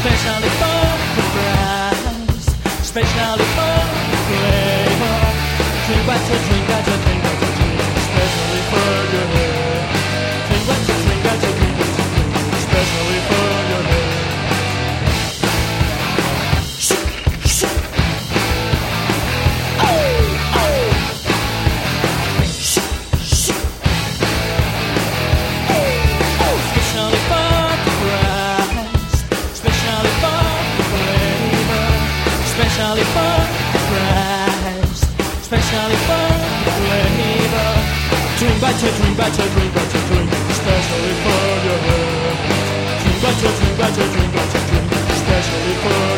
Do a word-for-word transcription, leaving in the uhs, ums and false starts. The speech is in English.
Especially for the price, especially for the flavor. Drink better, drink better, drink better, drink, especially for your hair. Drink better, drink better, drink better, drink, especially for your hair. Shoo, shoo. Oh, oh. Shoo, shoo. Oh, oh. Especially for the price, especially for the flavor, especially for the price, especially for the flavor. Drink better, drink better, drink better, drink, especially for your hair. Drink better, drink better, drink better, drink, especially for